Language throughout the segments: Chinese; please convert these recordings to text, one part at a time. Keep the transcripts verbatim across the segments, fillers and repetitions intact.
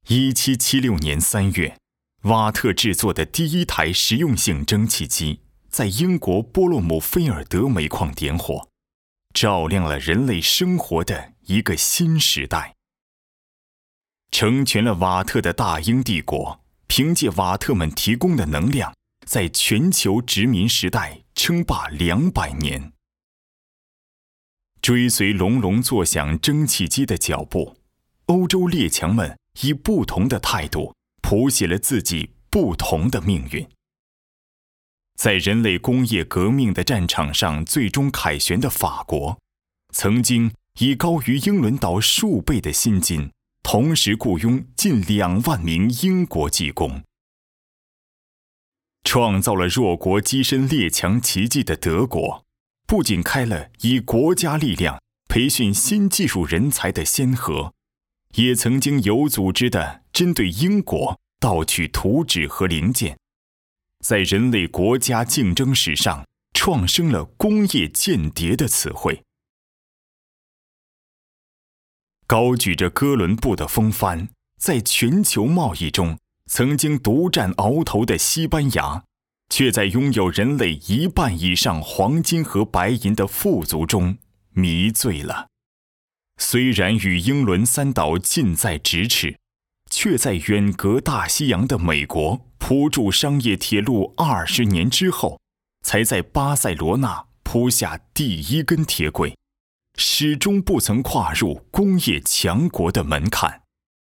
一七七六年三月，瓦特制作的第一台实用性蒸汽机在英国波洛姆菲尔德煤矿点火，照亮了人类生活的一个新时代。成全了瓦特的大英帝国，凭借瓦特们提供的能量，在全球殖民时代称霸两百年。追随隆隆作响蒸汽机的脚步，欧洲列强们以不同的态度谱写了自己不同的命运。在人类工业革命的战场上最终凯旋的法国，曾经以高于英伦岛数倍的薪金，同时雇佣近两万名英国技工。创造了弱国跻身列强奇迹的德国，不仅开了以国家力量培训新技术人才的先河，也曾经有组织地针对英国盗取图纸和零件，在人类国家竞争史上创生了工业间谍的词汇。高举着哥伦布的风帆，在全球贸易中曾经独占鳌头的西班牙，却在拥有人类一半以上黄金和白银的富足中迷醉了。虽然与英伦三岛近在咫尺，却在远隔大西洋的美国铺筑商业铁路二十年之后，才在巴塞罗那铺下第一根铁轨，始终不曾跨入工业强国的门槛。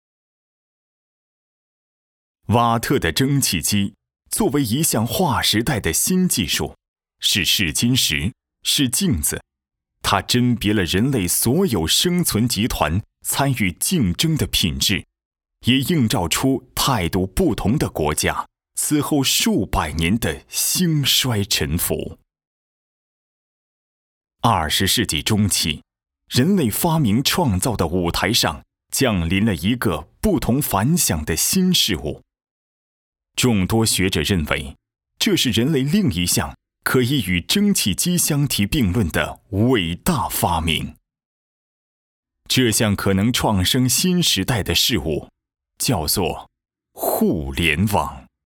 瓦特的蒸汽机作为一项划时代的新技术，是试金石，是镜子，它甄别了人类所有生存集团参与竞争的品质，也映照出态度不同的国家此后数百年的兴衰沉浮。二十世纪中期，人类发明创造的舞台上降临了一个不同凡响的新事物。众多学者认为，这是人类另一项可以与蒸汽机相提并论的伟大发明。这项可能创生新时代的事物，叫做互联网。